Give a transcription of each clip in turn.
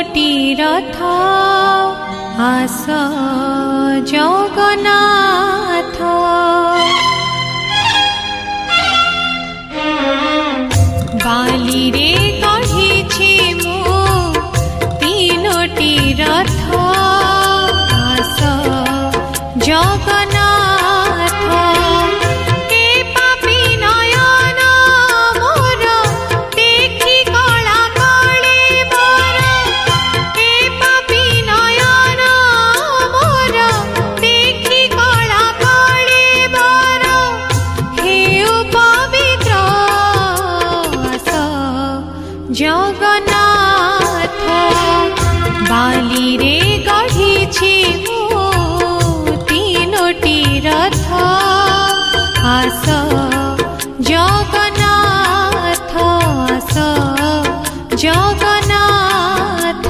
तीनोटी रथ आस जगन्नाथ। बाली रे गढ़िछि मु तीनोटी रथ आस जगन्नाथ। के पापी नयन मोर देखि कला कळिबर, के पापी नयन मोर देखि कला कळिबर। हेउ पवित्र आस जगन्नाथ। बाली रे गढ़िछि मु तीनोटी रथ आस जगन्नाथ, आस जगन्नाथ।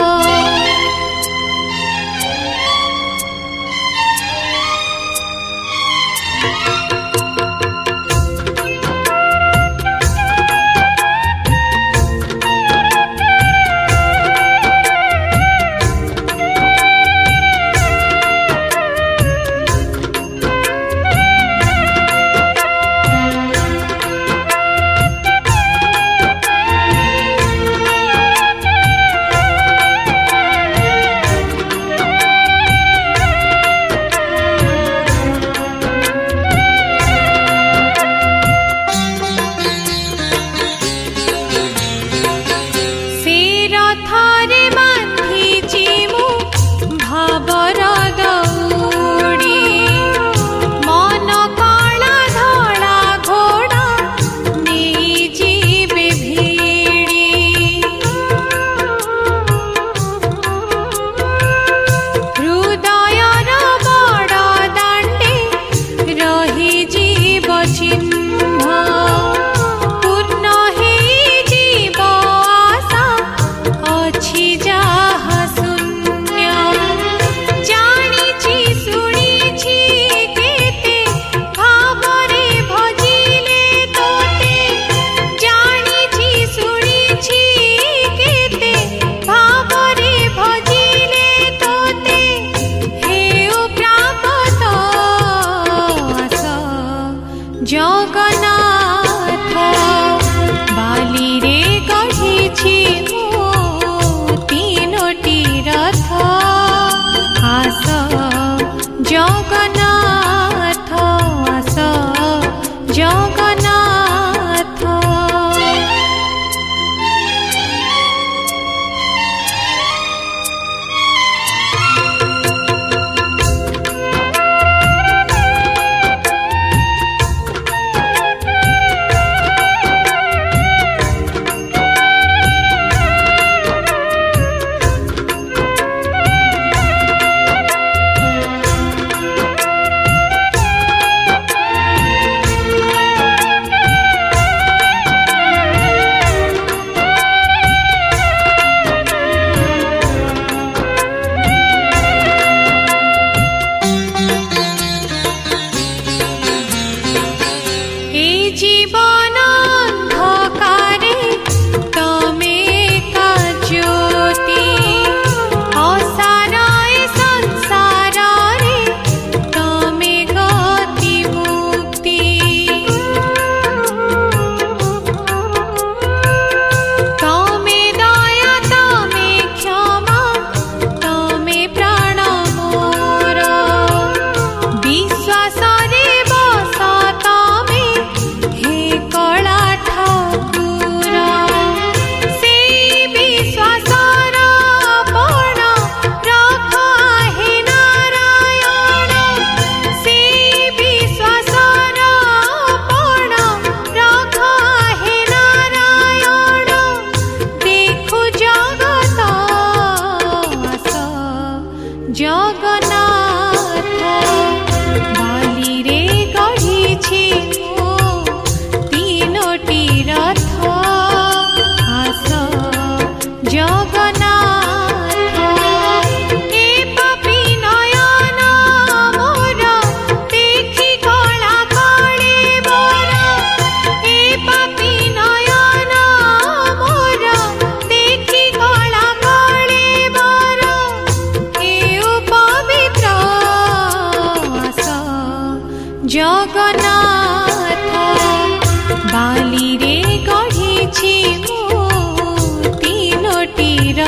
जगन्नाथ। बाली रे गढ़िछि मु तीनोटी रथ आस जगन्नाथ, आस जगन्नाथ। जीवन अंधकारे तमे का ज्योति, असार ए संसार रे तमे गति मुक्ति। तमे दया तमे क्षमा तमे प्राण मोर, विश्वास रे बस तमे हे कला ठाकुर। से विश्वासर पण रख हे नारायण, से विश्वासर पण रख हे नारायण। देखु जगत आस जगन्नाथ। बाली रे गढ़िछि मु तीनोटी रथ आस जगन्नाथ। ए पापी नयन मोर देखि कला कळिबर, ए पापी नयन मोर देखि कला कळिबर।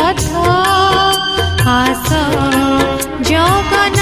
रथ आस जगन्नाथ